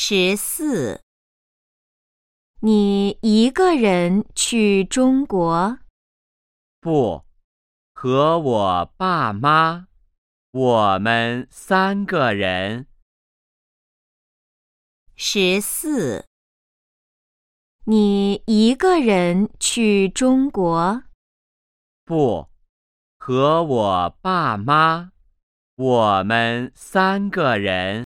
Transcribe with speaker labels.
Speaker 1: 14. 你一个人去中国？
Speaker 2: 不，和我爸妈，我们3个人。
Speaker 1: 14. 你一个人去中国？
Speaker 2: 不，和我爸妈，我们3个人。